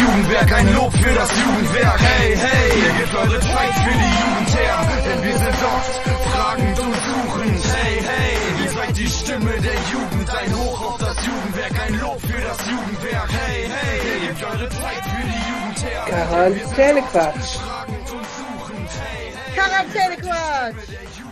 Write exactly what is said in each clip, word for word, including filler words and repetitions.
Jugendwerk, ein Lob für das Jugendwerk. Hey, hey, ihr gebt eure Zeit für die Jugend her, denn wir sind oft fragend und suchend. Hey, hey, ihr seid die Stimme der Jugend, ein Hoch auf das Jugendwerk, ein Lob für das Jugendwerk. Hey, hey, ihr gebt eure Zeit für die Jugend her. Quarantänequatsch. Quarantänequatsch.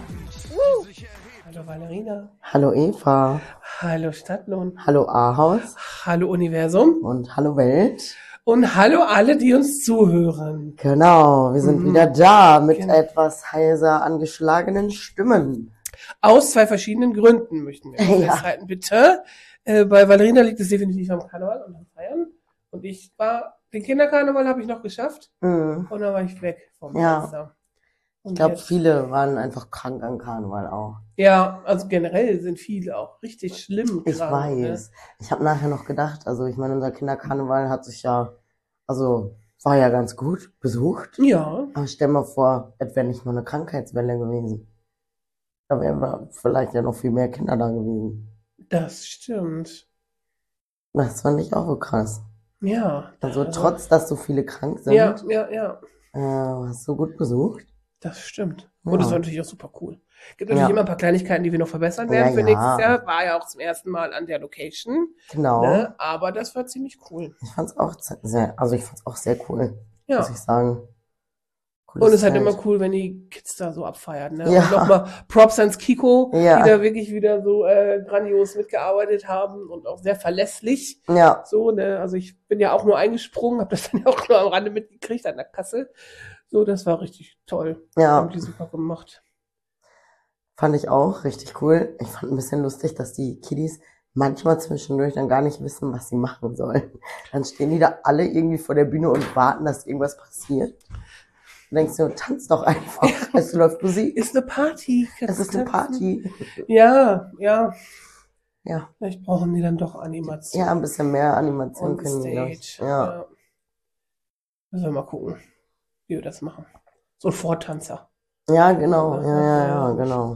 Uh. Hallo Valerina. Hallo Eva. Hallo Stadtlohn. Hallo Ahaus. Hallo Universum. Und hallo Welt. Und hallo alle, die uns zuhören. Genau, wir sind Mhm. wieder da mit Genau. etwas heiser angeschlagenen Stimmen. Aus zwei verschiedenen Gründen möchten wir Ja. festhalten, bitte. Äh, bei Valerina liegt es definitiv am Karneval und am Feiern. Und ich war, den Kinderkarneval habe ich noch geschafft. Mhm. Und dann war ich weg vom Ja. Fenster. Und Ich glaube, jetzt- viele waren einfach krank an Karneval auch. Ja, also generell sind viele auch richtig schlimm. Ich gerade, ne? weiß. Ich habe nachher noch gedacht, also ich meine, unser Kinderkarneval hat sich ja, also war ja ganz gut besucht. Ja, Aber stell mal vor, es wäre nicht nur eine Krankheitswelle gewesen. Da wären vielleicht ja noch viel mehr Kinder da gewesen. das stimmt. Das fand ich auch so krass. Ja. Also trotz, dass so viele krank sind, Ja, ja, ja. äh, hast du gut besucht. Das stimmt. Ja. Und das war natürlich auch super cool. Gibt natürlich Ja. immer ein paar Kleinigkeiten, die wir noch verbessern werden Ja, für ja. nächstes Jahr. War ja auch zum ersten Mal an der Location. Genau. Ne? Aber das war ziemlich cool. Ich fand's auch ze- sehr, also ich fand's auch sehr cool, Ja. muss ich sagen. Cooles Und es ist halt Feld. immer cool, wenn die Kids da so abfeiern. Ne? Ja. Und nochmal Props ans Kiko, Ja. die da wirklich wieder so äh, grandios mitgearbeitet haben und auch sehr verlässlich. Ja, So, ne? Also ich bin ja auch nur eingesprungen, habe das dann auch nur am Rande mitgekriegt an der Kasse. So, das war richtig toll. ja, Haben die super gemacht. fand ich auch richtig cool. Ich fand ein bisschen lustig, dass die Kiddies manchmal zwischendurch dann gar nicht wissen, was sie machen sollen. Dann stehen die da alle irgendwie vor der Bühne und warten, dass irgendwas passiert. Du denkst du, tanz doch einfach. Es läuft Musik. Ist eine Party. Es ist eine Party. Ja, ja. Ja. Vielleicht brauchen die dann doch Animation. Ja, ein bisschen mehr Animation on können die, glaub stage. ich. Ja. Müssen wir mal gucken, wie wir das machen. So ein Vortanzer. Ja, genau. Ja, ja, ja, genau.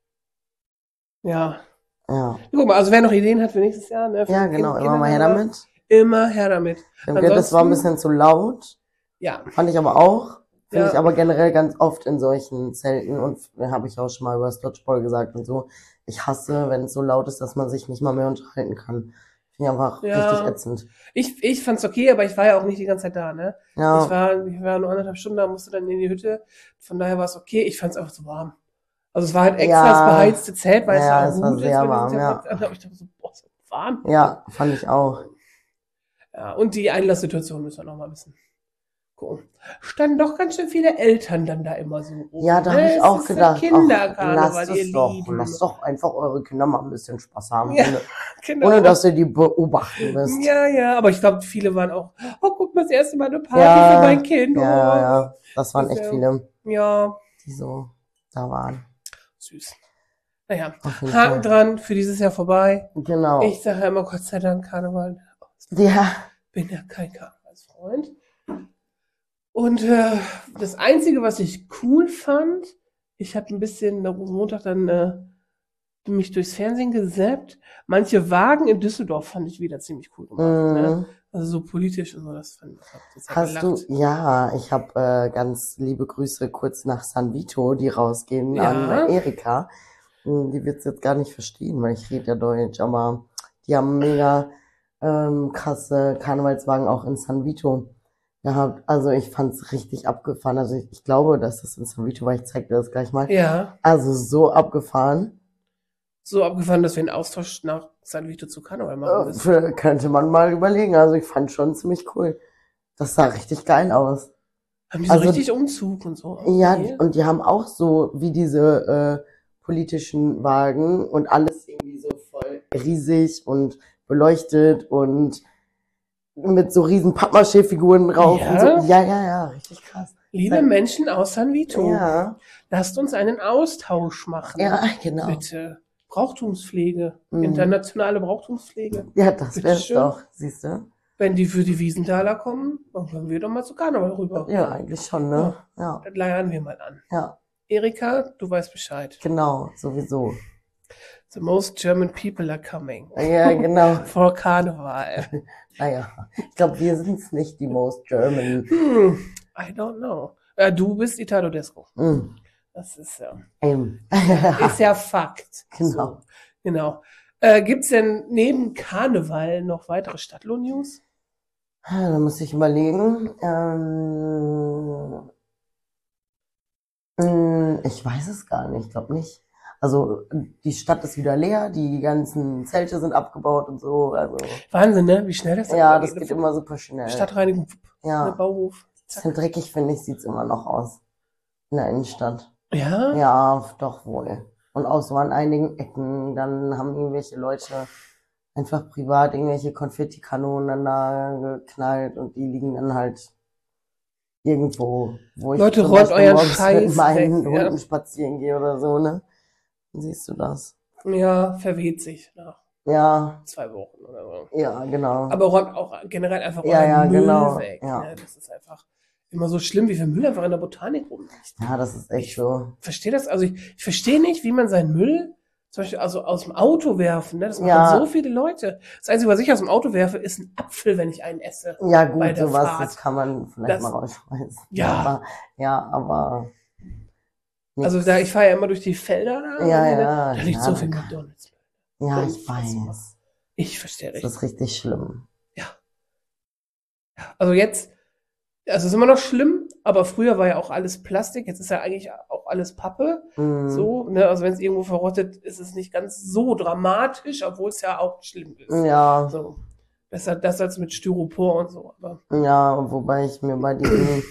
Ja. Ja. Guck mal, also wer noch Ideen hat für nächstes Jahr, ne? Für Ja, den genau. Kind- Immer mal her Kindergarten, damit. Immer her damit. Ich habe gehört, das war ein bisschen zu laut. Ja. Fand ich aber auch. Finde Ja. ich aber generell ganz oft in solchen Zelten und habe ich auch schon mal über das Dodgeball gesagt und so. Ich hasse, wenn es so laut ist, dass man sich nicht mal mehr unterhalten kann. Finde ich einfach Ja. richtig ätzend. Ich, ich fand's okay, aber ich war ja auch nicht die ganze Zeit da, ne? Ich Ja, war, ich war nur anderthalb Stunden da, musste dann in die Hütte. Von daher war es okay. Ich fand's einfach so warm. Also es war halt extra Ja. das beheizte Zelt, weil Ja, es es ja war auch gut sehr ist, wenn warm, es ja. Aber ich dachte so, boah, ist das warm. ja, fand ich auch. Ja, und die Einlasssituation müssen wir noch mal ein bisschen gucken. Standen doch ganz schön viele Eltern dann da immer so rum. Ja, da ne? habe ich Es auch ist der gedacht, ach, Kinderkarneval, lasst ihr es doch, Lieben. lasst doch einfach eure Kinder mal ein bisschen Spaß haben, Ja, ohne, genau. ohne dass ihr die beobachten müsst. Ja, ja, aber ich glaube, viele waren auch, oh, guck mal, das erste Mal eine Party Ja, für mein Kind. Ja, oh. ja, ja, das waren Das echt ist ja- viele, Ja, die so da waren. süß. Naja, Auf jeden Haken Fall. dran, für dieses Jahr vorbei. Genau. Ich sage ja immer, Gott sei Dank, Karneval. Ja, Bin ja kein Karnevalsfreund. Und äh, das Einzige, was ich cool fand, ich habe ein bisschen am Rosenmontag dann äh, mich durchs Fernsehen gesäppt. Manche Wagen in Düsseldorf fand ich wieder ziemlich cool gemacht. Ne? mhm. Also so politisch und so, das fand ich. Hab das ja Hast du, gelacht. ja, ich habe äh, ganz liebe Grüße kurz nach San Vito, die rausgehen Ja. an äh, Erika. Hm, Die wird's jetzt gar nicht verstehen, weil ich rede ja Deutsch, aber die haben mega ähm, krasse Karnevalswagen auch in San Vito gehabt. Also ich fand's richtig abgefahren. Also ich, ich glaube, dass das in San Vito war. Ich zeig dir das gleich mal. Ja, Also so abgefahren. so abgefahren, dass wir einen Austausch nach San Vito zu Karneval machen Äh, müssen. für, könnte man mal überlegen. Also ich fand schon ziemlich cool. Das sah richtig geil aus. Haben die so also- richtig Umzug und so? Ja, Okay. und die haben auch so wie diese äh, politischen Wagen und alles irgendwie so voll riesig und beleuchtet und mit so riesen Pappmaché-Figuren drauf Ja? und so. Ja, ja, ja, richtig krass. Liebe Menschen aus San Vito, Ja, lasst uns einen Austausch machen. ja, genau. Bitte. Brauchtumspflege. Mhm. Internationale Brauchtumspflege. Ja, das Bitte wär's schön. doch, siehst du? Wenn die für die Wiesenthaler kommen, dann können wir doch mal zu Karneval rüber. Ja, eigentlich schon, ne? Ja, Das leiern wir mal an. ja, Erika, du weißt Bescheid. genau, sowieso. The most German people are coming. Ja, genau. For Karneval. Naja, ich glaube, wir sind es nicht, die most German. Hm, I don't know. Äh, du bist Italo-Disco. Mm. Das ist ja, Ähm. ist ja Fakt. Genau. So, genau. Äh, gibt's denn neben Karneval noch weitere Stadtlohn-News? Da muss ich überlegen. Ähm, mm, ich weiß es gar nicht, ich glaube nicht. Also die Stadt ist wieder leer, die ganzen Zelte sind abgebaut und so. Also Wahnsinn, ne? Wie schnell das ja, immer das geht. geht immer super schnell. Stadtreinigung, der Ja, Bauhof. bisschen dreckig, finde ich, sieht's immer noch aus. In der Innenstadt. Ja? Ja, doch wohl. Und auch so an einigen Ecken, dann haben irgendwelche Leute einfach privat irgendwelche Konfettikanonen dann da geknallt und die liegen dann halt irgendwo, wo ich Leute, zum räumt Beispiel euren morgens Scheiß mit meinen weg, ja. Hunden spazieren gehe oder so, ne? Dann siehst du das. Ja, verweht sich nach Ja, zwei Wochen oder so. ja, genau. Aber räumt auch generell einfach Ja, euren ja, Müll genau, weg. ja. Ne? Das ist einfach immer so schlimm, wie viel Müll einfach in der Botanik rumliegt. Ja, das ist echt Ich so. verstehe das, also ich, ich verstehe nicht, wie man seinen Müll zum Beispiel also aus dem Auto werfen, ne? Das machen Ja. so viele Leute. Das Einzige, was ich aus dem Auto werfe, ist ein Apfel, wenn ich einen esse. Ja, bei gut, der sowas, Fahrt. das kann man vielleicht Das- mal rausschmeißen. Ja. Aber, ja, aber. Also nix. da, ich fahre ja immer durch die Felder da. Ja, ne? ja, Da liegt ja, so da viel kann- McDonalds. Ja, ich Unfassbar. weiß. Ich verstehe Das nicht. ist richtig schlimm. Also jetzt, also es ist immer noch schlimm, aber früher war ja auch alles Plastik, jetzt ist ja eigentlich auch alles Pappe. Mhm. So, ne? Also wenn es irgendwo verrottet, ist es nicht ganz so dramatisch, obwohl es ja auch schlimm ist. Ja, So. Besser das als mit Styropor und so. Aber ja, wobei ich mir bei diesen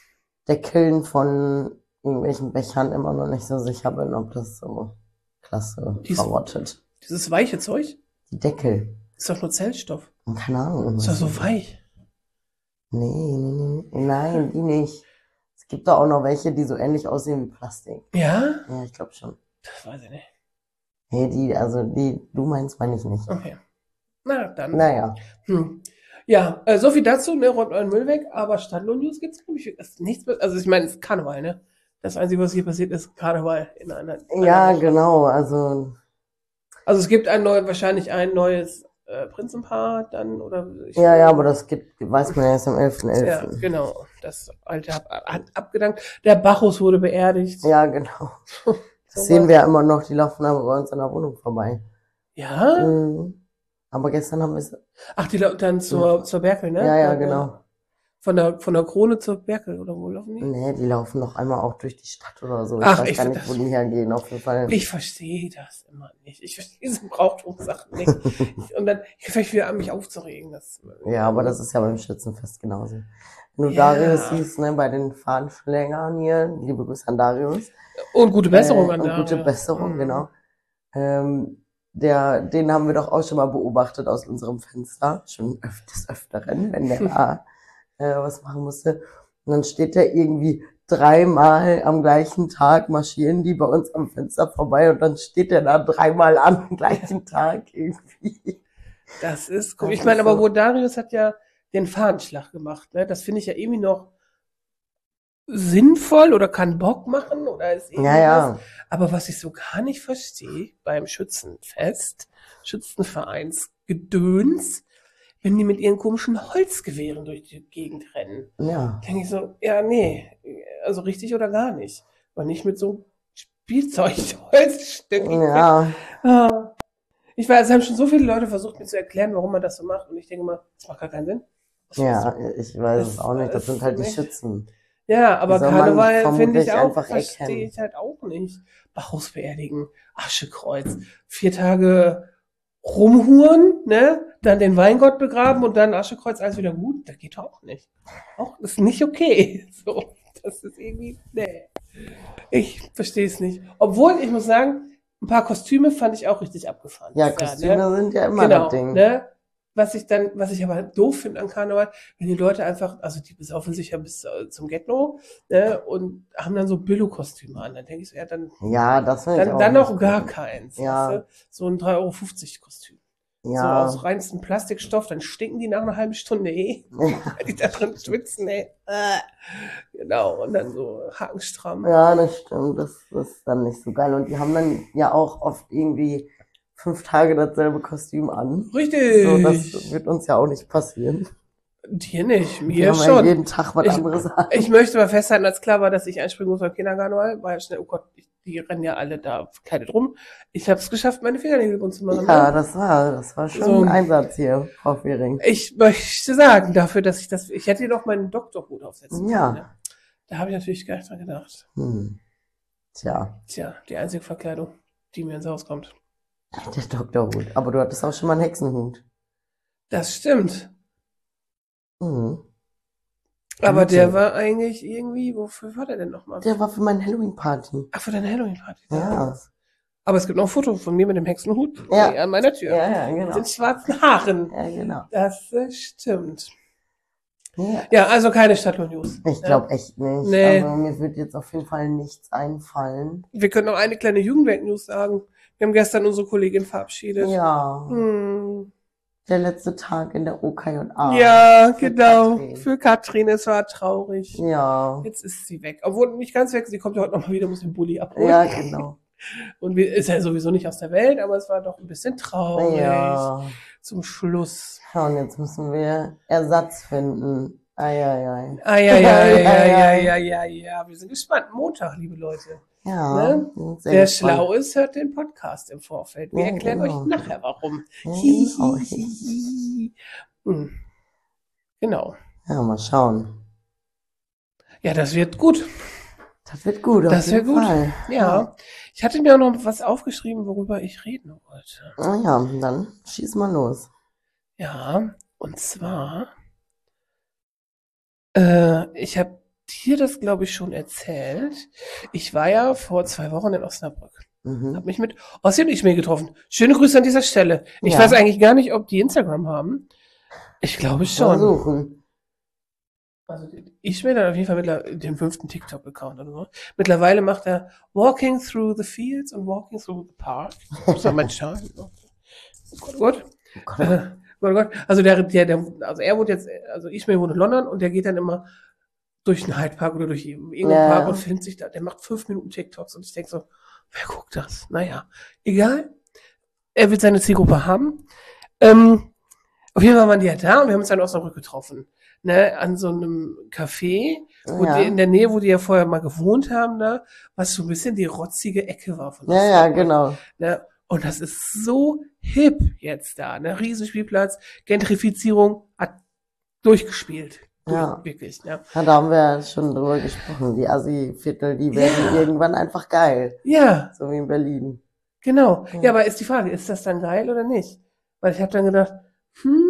Deckeln von irgendwelchen Bechern immer noch nicht so sicher bin, ob das so klasse Die ist- verrottet. dieses weiche Zeug Die Deckel. ist doch nur Zellstoff. Keine Ahnung. Ist doch so weich. Nee, nee, nee, nein, die nicht. Es gibt da auch noch welche, die so ähnlich aussehen wie Plastik. Ja? Ja, ich glaube schon. Das weiß ich nicht. Nee, die, also die, du meinst, meine ich nicht. Okay. Na, dann. Naja. Hm. Ja, äh, so viel dazu, ne, räumt euren Müll weg, aber Stadtlohn-News gibt's nämlich ist nichts mehr. Also ich meine, es ist Karneval, ne? Das Einzige, was hier passiert, ist Karneval in einer, einer Ja, Woche. genau, also, Also es gibt ein neu, wahrscheinlich ein neues äh, Prinzenpaar dann, oder? Ich, ja, ja, aber das gibt, weiß man ja erst am elften Ja, elften genau. Das alte hat, hat abgedankt. Der Bacchus wurde beerdigt. Ja, genau. So Das sehen was. wir ja immer noch, die laufen aber bei uns an der Wohnung vorbei. Ja? Mhm. Aber gestern haben wir es, Ach, die laufen dann zur, zur Berkel, ne? ja, ja, genau. Von der, von der Krone zur Berkel, oder wo laufen die? Nee, die laufen noch einmal auch durch die Stadt oder so. Ich Ach, weiß ich gar find nicht, das- wo die hergehen, auf jeden Fall. Ich verstehe das immer nicht. Ich verstehe diese Brauchtumssachen nicht. Und dann, ich fange wieder an, mich aufzuregen. Das, Ja, aber das ist ja beim Schützenfest genauso. Wenn du Ja. Darius siehst, ne, bei den Fahnenschlägern hier, liebe Grüße an Darius. Und gute Besserung äh, an und der. gute Besserung, Mhm. genau. Ähm, der, den haben wir doch auch schon mal beobachtet aus unserem Fenster, schon öf des Öfteren, wenn der da äh, was machen musste. Und dann steht der irgendwie dreimal am gleichen Tag, marschieren die bei uns am Fenster vorbei und dann steht der da dreimal am gleichen Tag irgendwie. Das ist cool. Das Ich ist meine, aber so- wo Darius hat ja den Fahnenschlag gemacht, ne? Das finde ich ja irgendwie noch sinnvoll oder kann Bock machen oder ist Ja, irgendwas. ja. Aber was ich so gar nicht verstehe beim Schützenfest, Schützenvereinsgedöns, wenn die mit ihren komischen Holzgewehren durch die Gegend rennen, Ja. denke ich so, ja, nee, also richtig oder gar nicht. Aber nicht mit so Spielzeugholzstücken. Ja. Ah. Ich weiß, es haben schon so viele Leute versucht, mir zu erklären, warum man das so macht. Und ich denke mal, das macht gar keinen Sinn. Das Ja, ist- ich weiß Das es auch nicht. Das ist sind halt die nicht- Schützen. Ja, aber Die soll man Karneval finde vermutlich ich auch, einfach verstehe erkennen. ich halt auch nicht. Bacchus beerdigen, Aschekreuz, vier Tage rumhuren, ne? Dann den Weingott begraben und dann Aschekreuz, alles wieder gut. Das geht auch nicht. Auch, das ist nicht okay. So, das ist irgendwie, nee. Ich verstehe es nicht. Obwohl, ich muss sagen, ein paar Kostüme fand ich auch richtig abgefahren. Ja, dieses Jahr, Kostüme ne? sind ja immer Genau, das Ding. ne? Was ich dann, was ich aber doof finde an Karneval, wenn die Leute einfach, also die besaufen sich ja bis äh, zum Get-No, ne? Und haben dann so Billo-Kostüme an. Dann denke ich so, ja, dann, Ja, das finde ich dann, auch dann nicht noch gar gut. keins. Ja. Weißt du? So ein drei Euro fünfzig Kostüm. Ja. So aus reinstem Plastikstoff, dann stinken die nach einer halben Stunde eh. Ja. Weil die da drin schwitzen, ey. Äh. Genau, und dann so hakenstramm. Ja, das stimmt. Das, das ist dann nicht so geil. Und die haben dann ja auch oft irgendwie fünf Tage dasselbe Kostüm an. Richtig. So, das wird uns ja auch nicht passieren. Dir nicht, Wir mir haben ja schon. jeden Tag was Ich- anderes an. Ich möchte mal festhalten, als klar war, dass ich einspringen muss beim Kindergarten, war ja schnell, oh Gott, ich, die rennen ja alle da verkleidet rum. Ich habe es geschafft, meine Fingernägel bunt zu machen. Ja, Ne? das war, das war schon So. ein Einsatz hier, Frau Fehring. Ich möchte sagen, dafür, dass ich das, ich hätte hier noch meinen Doktorhut aufsetzen Ja. können. Ne? Da habe ich natürlich gar nicht dran gedacht. Hm. Tja, Tja, die einzige Verkleidung, die mir ins Haus kommt. der Doktorhut. Aber du hattest auch schon mal einen Hexenhut. Das stimmt. Mhm. Aber Gute. der war eigentlich irgendwie, wofür war der denn nochmal? Der war für meine Halloween-Party. Ach, für deine Halloween-Party. Ja. Aber es gibt noch ein Foto von mir mit dem Hexenhut Ja. an meiner Tür. Ja, ja, Mit genau. den schwarzen Haaren. Ja, genau. Das äh, stimmt. Ja. Ja, also keine Stadtlohn-News. Ich glaube echt nicht. Nee. Also mir wird jetzt auf jeden Fall nichts einfallen. Wir können noch eine kleine Jugendwerk-News sagen. Wir haben gestern unsere Kollegin verabschiedet. Ja. Hm. Der letzte Tag in der O K J A. Ja, für genau. Katrin. Für Katrin, es war traurig. Ja. Jetzt ist sie weg. Obwohl nicht ganz weg, sie kommt ja heute nochmal wieder, muss den Bulli abholen. Ja, genau. Und wir, ist ja sowieso nicht aus der Welt, aber es war doch ein bisschen traurig. Ja. Zum Schluss. Ja, und jetzt müssen wir Ersatz finden. Eieiei. Ah, ja, ja, ja, ja, ja, ja, ja. Wir sind gespannt. Montag, liebe Leute. Ja. Ne? sind sehr Wer gespannt. schlau ist, hört den Podcast im Vorfeld. Wir Ja, erklären genau. euch nachher, warum. Ja, genau. Hm. Genau. Ja, mal schauen. Ja, das wird gut. Das wird gut, auf Das wird jeden gut. Fall. Ja. Ich hatte mir auch noch was aufgeschrieben, worüber ich reden wollte. Ah ja, dann schieß mal los. Ja, und zwar, äh, ich habe dir das, glaube ich, schon erzählt. Ich war ja vor zwei Wochen in Osnabrück. Mhm. Habe mich mit Ossi und Ishmael getroffen. Schöne Grüße an dieser Stelle. Ich Ja. weiß eigentlich gar nicht, ob die Instagram haben. Ich glaube schon. Versuchen. Also Ishmael hat auf jeden Fall mittlerweile den fünften TikTok-Account oder so. Mittlerweile macht er Walking Through the Fields und Walking Through the Park. Muss man mal schauen. Oh Gott, oh Gott. Oh Gott. Äh, Gott, oh Gott. Also der, der, der, also er wohnt jetzt, also Ishmael wohnt in London und der geht dann immer durch den Hyde Park oder durch irgendeinen Ja. Park und filmt sich da. Der macht fünf Minuten TikToks und ich denke so, wer guckt das? Naja, egal. Er wird seine Zielgruppe haben. Ähm, auf jeden Fall waren die ja da und wir haben uns dann in Osnabrück getroffen. Ne, an so einem Café, wo Ja. die, in der Nähe, wo die ja vorher mal gewohnt haben, da, was so ein bisschen die rotzige Ecke war von Ja, ja, Osnabrück. genau. Ne? Und das ist so hip jetzt da, ne? Riesenspielplatz, Gentrifizierung hat durchgespielt. Ja. Wirklich, ne? Ja, da haben wir ja schon drüber gesprochen. Die Assi-Viertel, die werden Ja. irgendwann einfach geil. Ja, So wie in Berlin. genau. Ja. Ja, aber ist die Frage, ist das dann geil oder nicht? Weil ich habe dann gedacht, hm,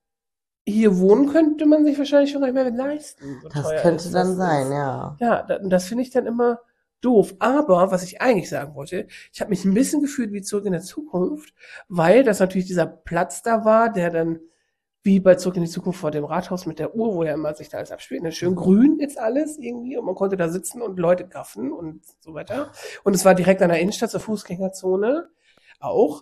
hier wohnen könnte man sich wahrscheinlich schon gar nicht mehr leisten. So Das teuer könnte ist dann das sein, jetzt. ja. Ja, da- das finde ich dann immer doof. Aber was ich eigentlich sagen wollte, ich habe mich ein bisschen gefühlt wie zurück in der Zukunft, weil das natürlich dieser Platz da war, der dann wie bei Zurück in die Zukunft vor dem Rathaus mit der Uhr, wo ja immer sich da alles abspielt, ne? Schön grün ist alles irgendwie und man konnte da sitzen und Leute gaffen und so weiter. Und es war direkt an der Innenstadt zur Fußgängerzone auch.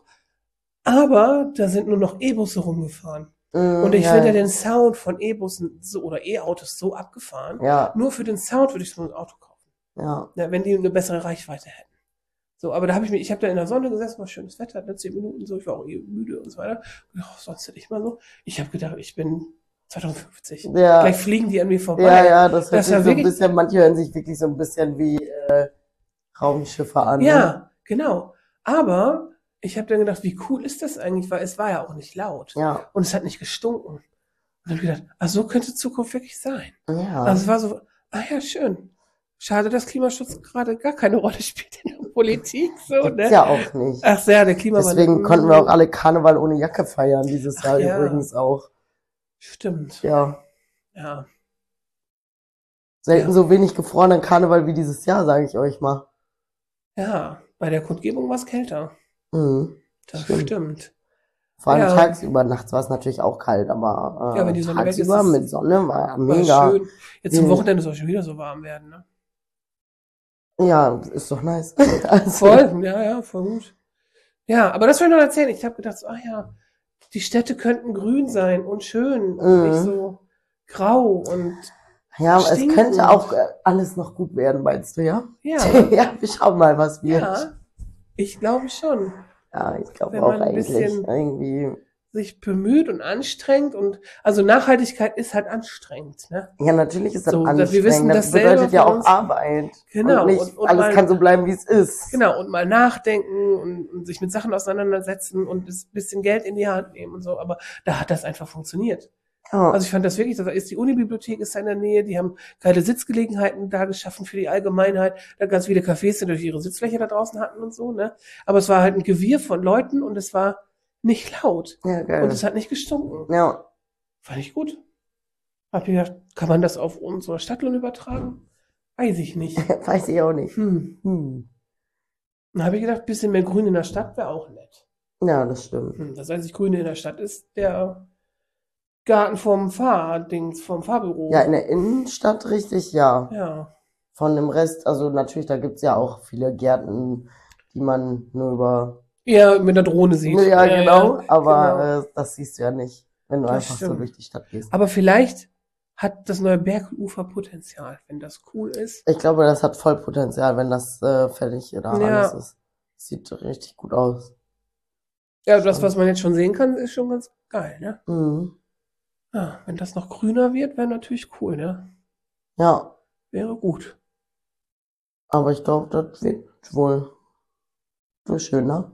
Aber da sind nur noch E-Busse rumgefahren. Mm, Und ich ja, finde den Sound von E-Bussen so, oder E-Autos so abgefahren. Ja, Nur für den Sound würde ich so ein Auto kaufen. ja. Ja, wenn die eine bessere Reichweite hätten. So, aber da habe ich mich, ich habe da in der Sonne gesessen, war schönes Wetter, ne, zehn Minuten so, ich war auch eh müde und so weiter. Und, oh, sonst hätte ich mal so. Ich habe gedacht, ich bin zwanzig fünfzig. Ja. Gleich fliegen die an mir vorbei. Ja, ja, das hört Das sich war so ein wirklich- bisschen, manche hören sich wirklich so ein bisschen wie äh, Raumschiffe an. Ne? Ja, genau. Aber ich habe dann gedacht, wie cool ist das eigentlich, weil es war ja auch nicht laut. Ja, Und es hat nicht gestunken. Und dann habe ich gedacht, ah, so könnte Zukunft wirklich sein. ja. Also es war so, ah ja, schön. Schade, dass Klimaschutz gerade gar keine Rolle spielt in der Politik. So, Gibt's ne? ja auch nicht. Ach sehr, der Klimawandel. Deswegen konnten wir auch alle Karneval ohne Jacke feiern dieses Jahr Ach ja. übrigens auch. Stimmt. Ja. Ja. Selten Ja. so wenig gefrorenen Karneval wie dieses Jahr, sage ich euch mal. Ja, bei der Kundgebung war es kälter. Mhm. Das Stimmt. stimmt. Vor allem Ja. tagsüber, nachts war es natürlich auch kalt, aber äh, Ja, wenn die Sonne weg ist, tagsüber ist- mit Sonne war ja War mega. schön. Jetzt zum Mhm. Wochenende soll es schon wieder so warm werden, ne? Ja, ist doch nice. Also, Voll, ja, ja, voll gut. Ja, aber das will ich noch erzählen. Ich habe gedacht, so, ah ja, die Städte könnten grün sein und schön und Mhm. nicht so grau und Ja, es Stinken. könnte auch äh, alles noch gut werden, meinst du, ja? ja, Ja, wir schauen mal, was wird. ja, ich glaube schon. Ja, ich glaube Wenn auch man ein eigentlich bisschen- irgendwie. Sich bemüht und anstrengt und also Nachhaltigkeit ist halt anstrengend, ne? Ja, natürlich ist das So, anstrengend. wir wissen das das selber bedeutet ja von auch uns. Arbeit. Genau, Und nicht und- und alles mal- kann so bleiben, wie es ist. Genau, und mal nachdenken und, und sich mit Sachen auseinandersetzen und ein bisschen Geld in die Hand nehmen und so, aber da hat das einfach funktioniert. Ja. Also ich fand das wirklich, da ist die Unibibliothek ist da in der Nähe, die haben geile Sitzgelegenheiten da geschaffen für die Allgemeinheit, da ganz viele Cafés, die durch ihre Sitzfläche da draußen hatten und so, ne? Aber es war halt ein Gewirr von Leuten und es war nicht laut ja, geil. und es hat nicht gestunken. Ja, Fand ich gut. Hab ich gedacht, kann man das auf unsere Stadtlohn übertragen? Weiß ich nicht. weiß ich auch nicht. Hm. Hm. Dann habe ich gedacht, bisschen mehr Grün in der Stadt wäre auch nett. Ja, das stimmt. Hm, das einzig Grüne in der Stadt ist der Garten vom Fahrdings, vom Fahrbüro. Ja, in der Innenstadt richtig, ja. Ja. Von dem Rest, also natürlich, da gibt's ja auch viele Gärten, die man nur über. Ja, mit der Drohne sieht. Ja, genau, aber genau. Äh, das siehst du ja nicht, wenn du Das einfach so stimmt. durch die Stadt gehst. Aber vielleicht hat das neue Bergufer Potenzial, wenn das cool ist. Ich glaube, das hat voll Potenzial, wenn das äh, fertig da Ja. alles ist. Sieht richtig gut aus. Ja, das, was man jetzt schon sehen kann, ist schon ganz geil, ne? Mhm. Ja, wenn das noch grüner wird, wäre natürlich cool, ne? Ja, Wäre gut. aber ich glaube, das wird wohl so schöner.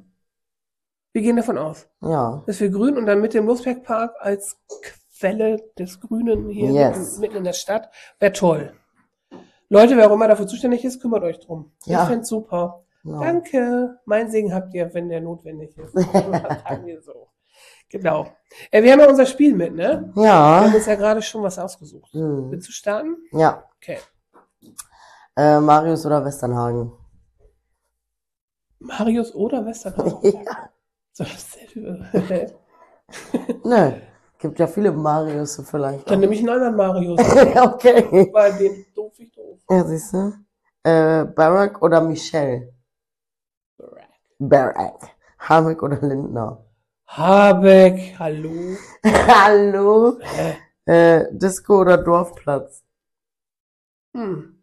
Wir gehen davon aus. Ja. Das wird grün und dann mit dem Losbergpark als Quelle des Grünen hier Yes. mitten, mitten in der Stadt. Wäre toll. Leute, wer auch immer dafür zuständig ist, kümmert euch drum. Ja. Ich find's super. Genau. Danke. Mein Segen habt ihr, wenn der notwendig ist. Sagen wir so. Genau. Äh, wir haben ja unser Spiel mit, ne? Wir Ja. haben uns ja gerade schon was ausgesucht. Mhm. Willst du starten? Ja. Okay. Äh, Marius oder Westernhagen? Marius oder Westerhagen? Ja. So dasselbe. Nö. Gibt ja viele Marius vielleicht. Dann nehme ich einen anderen Marius. Okay. Weil den doof ich doof. Ja, siehst du? Äh, Barack oder Michelle? Barack. Habeck oder Lindner? Habeck, hallo. Hallo? Hä? Äh, Disco oder Dorfplatz? Hm.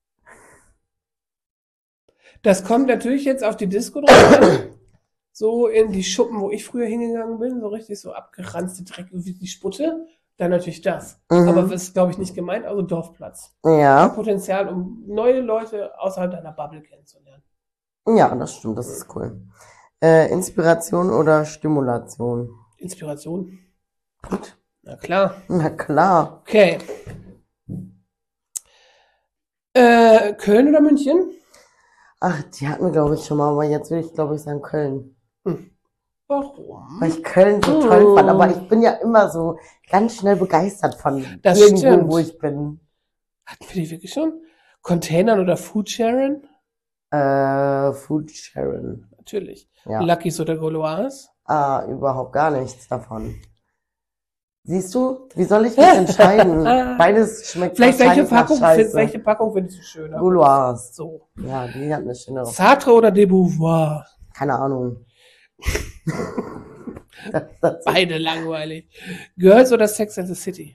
Das kommt natürlich jetzt auf die Disco drauf an. So in die Schuppen, wo ich früher hingegangen bin, so richtig so abgeranzte Dreck wie die Sputte. Dann natürlich das. Mhm. Aber das ist, glaube ich, nicht gemeint, also Dorfplatz. Ja. Potenzial, um neue Leute außerhalb deiner Bubble kennenzulernen. Ja, das stimmt, das ist cool. Äh, Inspiration oder Stimulation? Inspiration. Gut. Na klar. Na klar. Okay. Äh, Köln oder München? Ach, die hatten wir, glaube ich, schon mal, aber jetzt würde ich, glaube ich, sagen Köln. Warum? Weil ich Köln so Oh. toll fand, aber ich bin ja immer so ganz schnell begeistert von Das irgendwo, stimmt. wo ich bin. Hatten wir die wirklich schon? Containern oder Foodsharing? Äh, Food Sharon. Natürlich. Ja. Lucky's oder Gauloise? Ah, überhaupt gar nichts davon. Siehst du, wie soll ich mich entscheiden? Beides schmeckt Vielleicht welche wahrscheinlich nach Packung, Scheiße. welche Packung findest du schöner? Gauloise. So. Ja, die hat eine schönere. Sartre oder de Beauvoir? Keine Ahnung. das, das, Beide langweilig. Girls oder Sex and the City?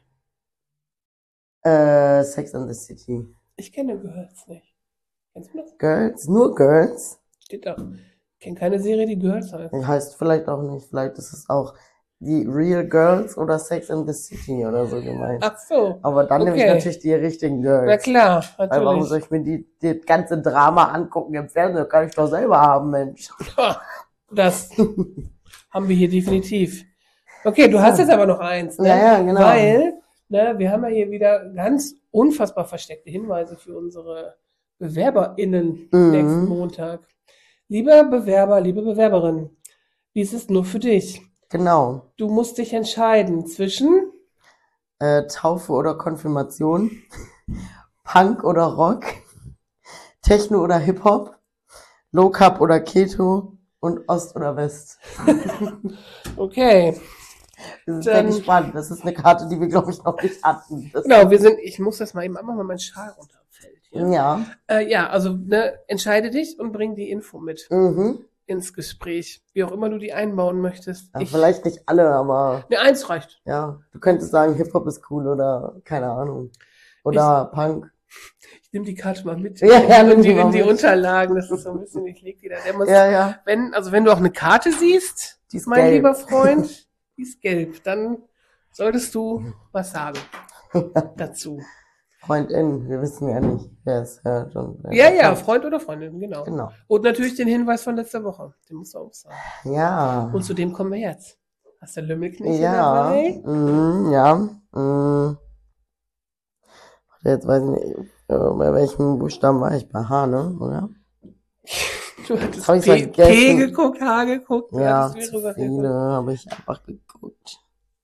äh, Sex and the City. Ich kenne Girls nicht. Kennst du das? Girls? Nur Girls? Steht da. Ich kenne keine Serie, die Girls heißt. Heißt vielleicht auch nicht. Vielleicht ist es auch die Real Girls oder Sex and the City oder so gemeint. Ach so. Aber dann nehme ich Okay. natürlich die richtigen Girls. Na klar, Weil warum natürlich. soll ich mir die, die ganze Drama angucken im Fernsehen? Kann ich doch selber haben, Mensch. Das haben wir hier definitiv. Okay, du hast jetzt aber noch eins, ne? Ja, ja, genau. Weil, ne, wir haben ja hier wieder ganz unfassbar versteckte Hinweise für unsere BewerberInnen Mhm. nächsten Montag. Lieber Bewerber, liebe Bewerberin, dies ist nur für dich. Genau. Du musst dich entscheiden zwischen Äh, Taufe oder Konfirmation, Punk oder Rock, Techno oder Hip-Hop, Low Carb oder Keto und Ost oder West. Okay, Wir sind sehr Dann- gespannt. Das ist eine Karte, die wir, glaube ich, noch nicht hatten. Das genau, wir sind, ich muss das mal eben machen, weil mein Schal runterfällt. Hier. Ja. Äh, ja, also ne, entscheide dich und bring die Info mit. Mhm. ins Gespräch, wie auch immer du die einbauen möchtest. Ja, Ich, vielleicht nicht alle, aber ne, eins reicht. ja, du könntest sagen, Hip-Hop ist cool oder keine Ahnung. Oder Punk. Ich nehme die Karte mal mit Ja, ja, in, nimm die, die mal in die mit. Unterlagen. Das ist so ein bisschen, ich leg die da. Der muss, Ja, ja. wenn, also wenn du auch eine Karte siehst, Die ist mein gelb. lieber Freund, die ist gelb, dann solltest du was sagen dazu. Freundin, wir wissen ja nicht, wer es hört. Und wer Ja, es ja, hört. Freund oder Freundin, genau. Genau. Und natürlich den Hinweis von letzter Woche. Den musst du auch sagen. Ja. Und zu dem kommen wir jetzt. Hast du Lümmelknecht Ja. dabei? Mhm, ja. Mhm. Warte, jetzt weiß ich nicht, äh, bei welchem Buchstaben war ich? Bei H, ne? Oder? Du hattest Hab ich P, P vergessen. geguckt, H geguckt. du Ja, hattest zu mehrere Sachen viele geguckt. habe ich einfach geguckt.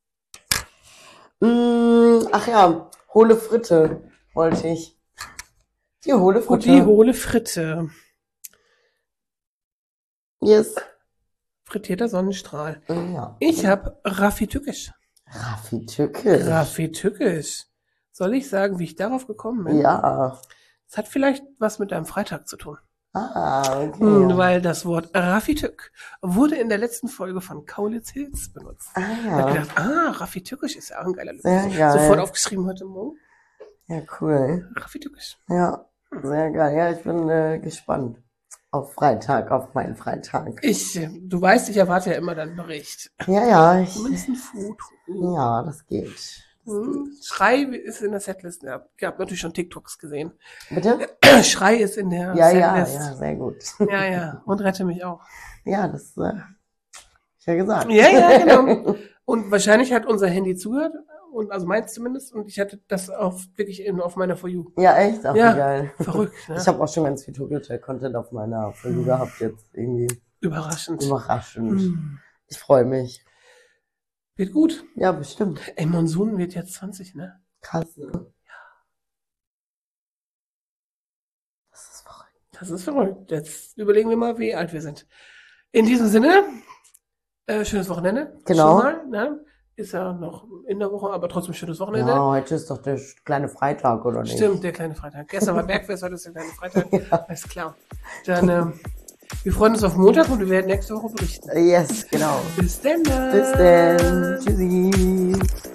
Mm, ach ja, hohle Fritte wollte ich. Die hohle Und Fritte. die hohle Fritte. Yes. Frittierter Sonnenstrahl. Ja. Ich habe Raffi Tückisch. Raffi Tücke. Raffi Tückisch. Soll ich sagen, wie ich darauf gekommen bin? Ja. Es hat vielleicht was mit deinem Freitag zu tun. Ah, okay. Hm, weil das Wort Raffi Tück wurde in der letzten Folge von Kaulitz Hills benutzt. Ah, Ich habe ja. gedacht, ah, Raffi Tückisch ist ja auch ein geiler Sehr Lösung. geil. Sofort aufgeschrieben heute Morgen. Ja, cool. Raffi Tückisch. Ja, sehr geil. Ja, ich bin äh, gespannt auf Freitag, auf meinen Freitag. Ich, äh, du weißt, ich erwarte ja immer deinen Bericht. Ja, ja, ich, Zumindest ein Foto. ja, das geht. Hm. Schrei ist in der Setlist. Ja, ich habe natürlich schon TikToks gesehen. Bitte? Schrei ist in der Ja, ja, Setlist. ja, sehr gut. Ja, ja. Und rette mich auch. Ja, das, äh, hab ich ja gesagt. Ja, ja, genau. Und wahrscheinlich hat unser Handy zugehört. Und, also meins zumindest. Und ich hatte das auf, wirklich in, auf meiner For You. Ja, echt? Ach, Ja. wie geil. Verrückt, ne? Ich habe auch schon ganz viel Tutorial-Content auf meiner Folge gehabt jetzt. Irgendwie Überraschend. überraschend. Hm. Ich freue mich. Wird gut. Ja, bestimmt. Ey, Monsun wird jetzt zwanzig, ne? Krass, ne? Das ist verrückt. Das ist verrückt. Jetzt überlegen wir mal, wie alt wir sind. In diesem Sinne, äh, schönes Wochenende. Genau. Schon mal, ne? Ist ja noch in der Woche, aber trotzdem schönes Wochenende. Ja, heute ist doch der kleine Freitag, oder nicht? Stimmt, der kleine Freitag. Gestern war Bergfest, heute ist der kleine Freitag. Ja. Alles klar. Dann, ähm, wir freuen uns auf Montag und wir werden nächste Woche berichten. Yes, genau. Bis dann. Bis dann. Tschüssi.